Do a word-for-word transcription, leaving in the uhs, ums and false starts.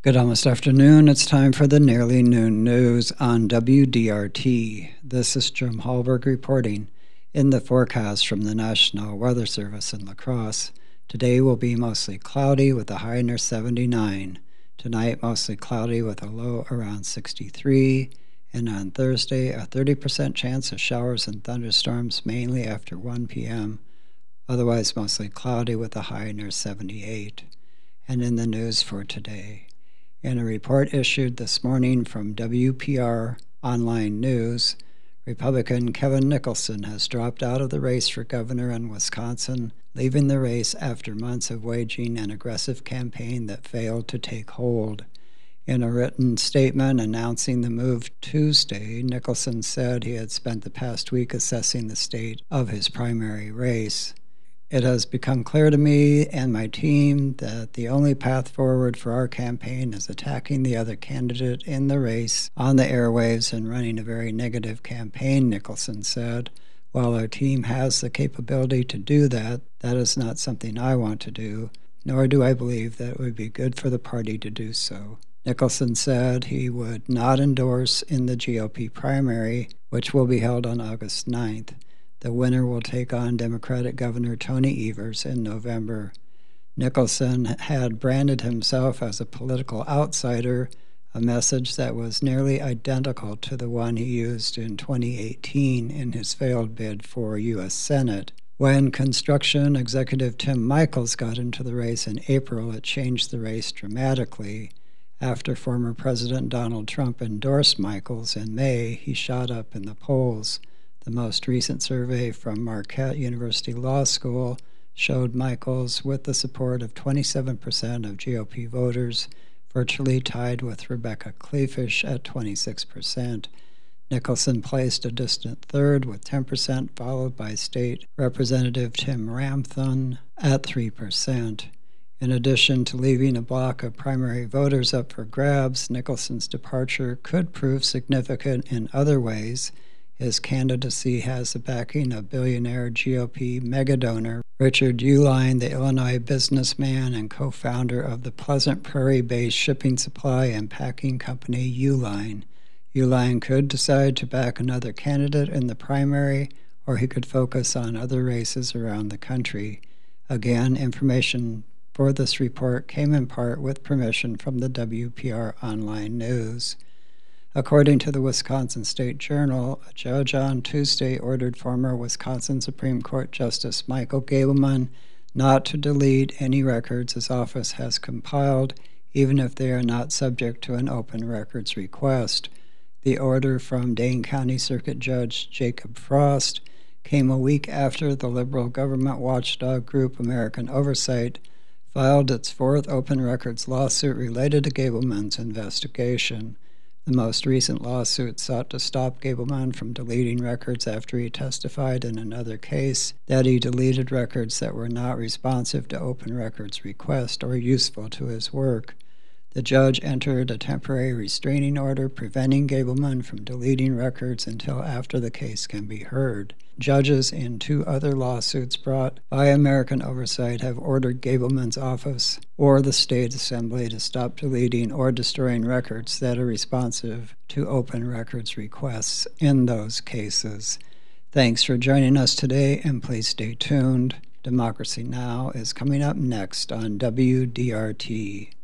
Good almost afternoon. It's time for the Nearly Noon News on W D R T. This is Jim Hallberg reporting. In the forecast from the National Weather Service in La Crosse, today will be mostly cloudy with a high near seventy-nine. Tonight, mostly cloudy with a low around sixty-three. And on Thursday, a thirty percent chance of showers and thunderstorms mainly after one p.m. Otherwise, mostly cloudy with a high near seventy-eight. And in the news for today, in a report issued this morning from W P R Online News, Republican Kevin Nicholson has dropped out of the race for governor in Wisconsin, leaving the race after months of waging an aggressive campaign that failed to take hold. In a written statement announcing the move Tuesday, Nicholson said he had spent the past week assessing the state of his primary race. It has become clear to me and my team that the only path forward for our campaign is attacking the other candidate in the race on the airwaves and running a very negative campaign, Nicholson said. While our team has the capability to do that, that is not something I want to do, nor do I believe that it would be good for the party to do so. Nicholson said he would not endorse in the G O P primary, which will be held on August ninth. The winner will take on Democratic Governor Tony Evers in November. Nicholson had branded himself as a political outsider, a message that was nearly identical to the one he used in twenty eighteen in his failed bid for U S Senate. When construction executive Tim Michels got into the race in April, it changed the race dramatically. After former President Donald Trump endorsed Michels in May, he shot up in the polls. The most recent survey from Marquette University Law School showed Michels with the support of twenty-seven percent of G O P voters, virtually tied with Rebecca Kleefisch at twenty-six percent. Nicholson placed a distant third with ten percent, followed by State Representative Tim Ramthun at three percent. In addition to leaving a block of primary voters up for grabs, Nicholson's departure could prove significant in other ways. His candidacy has the backing of billionaire G O P megadonor Richard Uihlein, the Illinois businessman and co-founder of the Pleasant Prairie-based shipping supply and packing company Uihlein. Uihlein could decide to back another candidate in the primary, or he could focus on other races around the country. Again, information for this report came in part with permission from the W P R Online News. According to the Wisconsin State Journal, a judge on Tuesday ordered former Wisconsin Supreme Court Justice Michael Gableman not to delete any records his office has compiled, even if they are not subject to an open records request. The order from Dane County Circuit Judge Jacob Frost came a week after the liberal government watchdog group American Oversight filed its fourth open records lawsuit related to Gableman's investigation. The most recent lawsuit sought to stop Gableman from deleting records after he testified in another case that he deleted records that were not responsive to open records request or useful to his work. The judge entered a temporary restraining order preventing Gableman from deleting records until after the case can be heard. Judges in two other lawsuits brought by American Oversight have ordered Gableman's office or the state assembly to stop deleting or destroying records that are responsive to open records requests in those cases. Thanks for joining us today, and please stay tuned. Democracy Now! Is coming up next on W D R T.